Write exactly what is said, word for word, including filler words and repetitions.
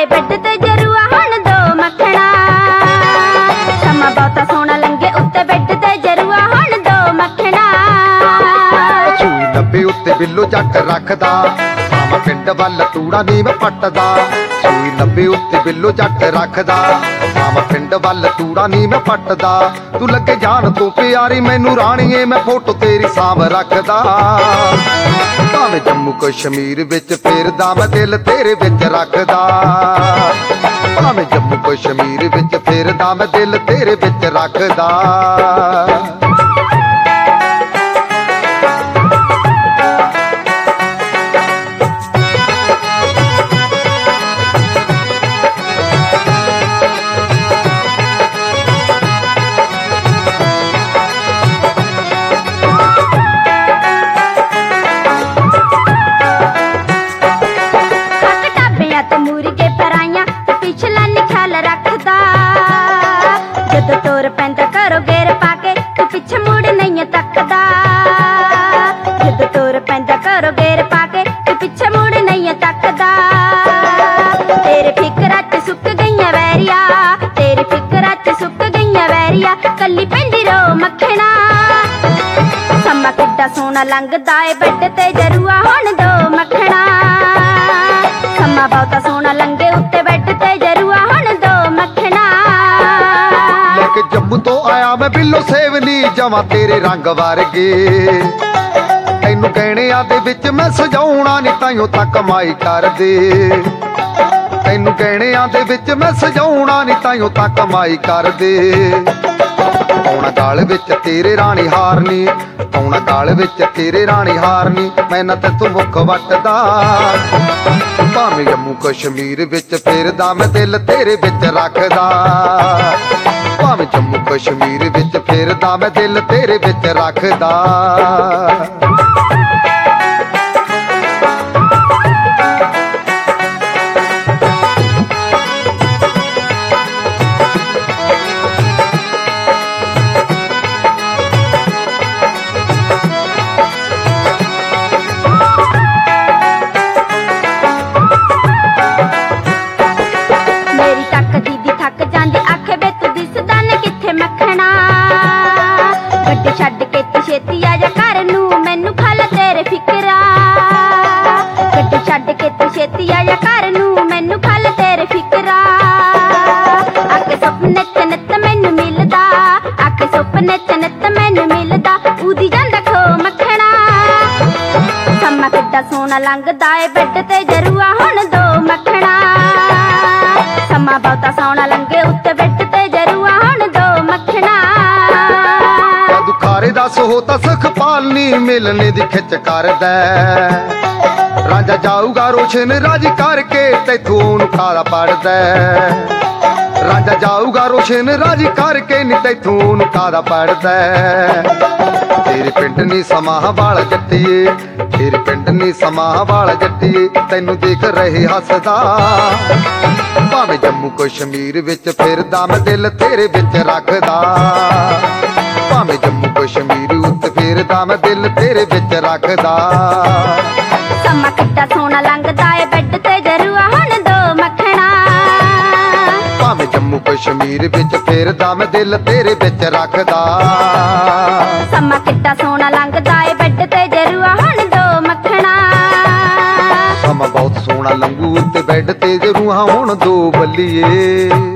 ਏ bed ਤੇ ਜਰੂਆ ਹੁਣ ਦੋ ਮੱਖਣਾ। ਸਮਾਂ ਬਹੁਤਾ ਸੋਹਣਾ ਲੰਘੇ ਉੱਤੇ ਬੈੱਡ ਤੇ ਜਰੂਆ ਹੁਣ ਦੋ ਮੱਖਣਾ। ਸੂਈ ਨੱਬੇ ਉੱਤੇ ਬਿੱਲੋ ਜੱਟ ਰੱਖਦਾ, ਮਾਮਾ ਪਿੰਡ ਵੱਲ ਤੂੜਾ ਨੀ ਮੈਂ ਪੱਟਦਾ। ਸੂਈ ਨੱਬੇ ਉੱਤੇ ਬਿੱਲੋ ਜੱਟ ਰੱਖਦਾ, ਮਾਮਾ ਪਿੰਡ ਵੱਲ ਤੂੜਾ ਨੀ ਮੈਂ ਪੱਟਦਾ। ਤੂੰ ਲੱਗੇ ਜਾਣ ਤੋਂ ਪਿਆਰੀ ਮੈਨੂੰ ਰਾਣੀਏ, ਮੈਂ ਫੋਟੋ ਤੇਰੀ ਸਾਂਭ ਰੱਖਦਾ। ਭਾਵੇਂ ਜੰਮੂ ਕਸ਼ਮੀਰ ਵਿੱਚ ਫਿਰਦਾ, ਮੈਂ ਦਿਲ ਤੇਰੇ ਵਿੱਚ ਰੱਖਦਾ। ਭਾਵੇਂ ਜੰਮੂ ਕਸ਼ਮੀਰ ਵਿੱਚ ਫਿਰਦਾ, ਮੈਂ ਦਿਲ ਤੇਰੇ ਵਿੱਚ ਰੱਖਦਾ। ਜਦੋਂ ਤੋਰ ਪੈਂਦਾ ਘਰੋਂ ਗੇਰ ਪਾ ਕੇ ਤੂੰ ਪਿੱਛੇ ਮੁੜ ਨਹੀਂ ਤੱਕਦਾ। ਜਦੋਂ ਤੋਰ ਪੈਂਦਾ ਘਰੋਂ ਗੇਰ ਪਾ ਕੇ ਤੂੰ ਪਿੱਛੇ ਮੁੜ ਨਹੀਂ ਤੱਕਦਾ। ਤੇਰੇ ਫਿਕਰਾਂ 'ਚ ਸੁੱਕ ਗਈਆਂ ਵੈਰੀਆ, ਤੇਰੀ ਫਿਕਰਾਂ 'ਚ ਸੁੱਕ ਗਈਆਂ ਵੈਰੀਆ। ਕੱਲੀ ਪੈਂਦੀ ਰੋ ਮੱਖਣਾ। ਸਮਾਂ ਕਿੱਡਾ ਸੋਹਣਾ ਲੰਘਦਾ ਏ ਬੈੱਡ ਤੇ ਜਰੂਆ ਹੁਣ ਦੋ ਮੱਖਣਾ। ਸਮਾਂ ਬਹੁਤਾ ਸੋਹਣਾ ਲੰਘੇ ਉੱਤੇ ਬੈੱਡ ਤੇ ਜਰੂਆ ਹੁਣ ਦੋ ਮੱਖਣਾ। ਕਿ ਜੰਮੂ ਤੋਂ ਆਇਆ ਮੈਂ ਬਿੱਲੋ ਸੇਵਨੀ ਜਮਾਂ ਤੇਰੇ ਰੰਗ ਵਰਗੇ। ਤੈਨੂੰ ਗਹਿਣਿਆਂ ਦੇ ਵਿੱਚ ਮੈਂ ਸਜਾਉਣਾ ਨੀ ਤਾਈਓ ਤਾਂ ਕਮਾਈ ਕਰਦੇ। ਤੈਨੂੰ ਗਹਿਣਿਆਂ ਦੇ ਵਿੱਚ ਮੈਂ ਸਜਾਉਣਾ ਨੀ ਤਾਈਓ ਤਾਂ ਕਮਾਈ ਕਰਦੇ। ਪਾਉਣਾ ਗਾਲ ਵਿੱਚ ਤੇਰੇ ਰਾਣੀ ਹਾਰਨੀ, ਪਾਉਣਾ ਗਾਲ ਵਿੱਚ ਤੇਰੇ ਰਾਣੀ ਹਾਰਨੀ। ਮੈਂ ਨਾ ਤੈਥੋਂ ਮੁੱਖ ਵੱਟਦਾ। ਭਾਵੇਂ ਜੰਮੂ ਕਸ਼ਮੀਰ ਵਿੱਚ ਫਿਰਦਾ, ਮੈਂ ਦਿਲ ਤੇਰੇ ਵਿੱਚ ਰੱਖਦਾ। ਭਾਵੇਂ ਜੰਮੂ ਕਸ਼ਮੀਰ ਵਿੱਚ ਫਿਰਦਾ, ਮੈਂ ਦਿਲ ਤੇਰੇ ਵਿੱਚ ਰੱਖਦਾ। ਮੇਰੀ ਤੱਕ ਦੀਦੀ ਥੱਕ ਜਾਂਦੀ ਆਖੇ ਵੇ ਤੂੰ ਦਿਸਦਾ ਨੀ ਕਿੱਥੇ ਮੱਖਣਾ। ਗੱਡੀ ਛੱਡ ਕੇ ਤੂੰ ਛੇਤੀ ਆ ਜਾ ਘਰ ਨੂੰ, ਮੈਨੂੰ ਖਲ ਤੇਰੇ ਫਿਕਰਾ। ਗੱਡੀ ਛੱਡ ਕੇ ਤੂੰ ਛੇਤੀ ਆ ਜਾ ਘਰ ਨੂੰ, ਮੈਨੂੰ ਖਲ ਤੇਰੇ ਫਿਕਰਾ। ਆਕੇ ਸੁਪਨੇ 'ਚ ਨਿੱਤ ਮੈਨੂੰ ਮਿਲਦਾ, ਆਕੇ ਸੁਪਨੇ 'ਚ ਨਿੱਤ ਮੈਨੂੰ ਮਿਲਦਾ। ਉਦੀ ਜਾਂਦਾ ਖੋ ਮੱਖਣਾ। ਸਮਾਂ ਕਿੱਡਾ ਸੋਹਣਾ ਲੰਘਦਾ ਏ ਬੈੱਡ ਤੇ ਜਰੂਆ ਹੁਣ ਦੋ ਮੱਖਣਾ। ਸਮਾਂ ਬਹੁਤਾ ਸੋਹਣਾ ਲੰਘੇ ਉੱਤੇ ਬੈੱਡ ਤੇ ਜਰੂਆ ਹੁਣ ਦੋ ਮੱਖਣਾ। ਦੁਖਾਰੇ ਦਾ ਸੋ ਤਾਂ ਸੁਖਪਾਲ ਨੀ ਮਿਲਣੇ ਦੀ ਖਿੱਚ ਕਰਦਾ। ਰਾਂਝਾ ਜਾਊਗਾ ਰੋਸ਼ਨ ਰਾਜੀ ਕਰਕੇ ਤੈਥੋਂ ਉਹਨੂੰ ਖਾਰਾ ਪੜਦਾ। ਰਾਂਝਾ ਜਾਊਗਾ ਰੋਸ਼ਨ ਰਾਜੀ ਕਰਕੇ ਨੀ ਤੈਥੋਂ ਉਹਨੂੰ ਖਾਰਾ ਪੜਦਾ। ਤੇਰੇ ਪਿੰਡ ਨੀ ਸਮਾਂ ਵਾਲਾ ਜੱਟੀਏ, ਤੇਰੇ ਪਿੰਡ ਨੀ ਸਮਾਂ ਵਾਲਾ ਜੱਟੀਏ। ਤੈਨੂੰ ਦੇਖ ਰਹੇ ਹੱਸਦਾ। ਭਾਵੇਂ ਜੰਮੂ ਕਸ਼ਮੀਰ ਵਿੱਚ ਫਿਰਦਾ, ਮੈਂ ਦਿਲ ਤੇਰੇ ਵਿੱਚ ਰੱਖਦਾ। ਭਾਵੇਂ ਜੰਮੂ ਕਸ਼ਮੀਰ ਉੱਤੇ ਫਿਰਦਾ, ਮੈਂ ਦਿਲ ਤੇਰੇ ਵਿੱਚ ਰੱਖਦਾ। ਸਮਾਂ ਕਿੱਡਾ ਸੋਹਣਾ ਲੰਘਦਾ ਏ ਬੈੱਡ ਤੇ ਜਰੂਆ ਹੁਣ ਦੋ ਮੱਖਣਾ। ਭਾਵੇਂ ਜੰਮੂ ਕਸ਼ਮੀਰ ਵਿੱਚ ਫਿਰਦਾ, ਮੈਂ ਦਿਲ ਤੇਰੇ ਵਿੱਚ ਰੱਖਦਾ। ਸਮਾਂ ਕਿੱਡਾ ਸੋਹਣਾ ਲੰਘਦਾ ਏ ਬੈੱਡ ਤੇ ਜਰੂਆ ਹੁਣ ਦੋ ਮੱਖਣਾ। ਸਮਾਂ ਬਹੁਤ ਸੋਹਣਾ ਲੰਘੂ ਉੱਤੇ ਬੈੱਡ ਤੇ ਜਰੂਆ ਹੁਣ ਦੋ ਬੱਲੀਏ।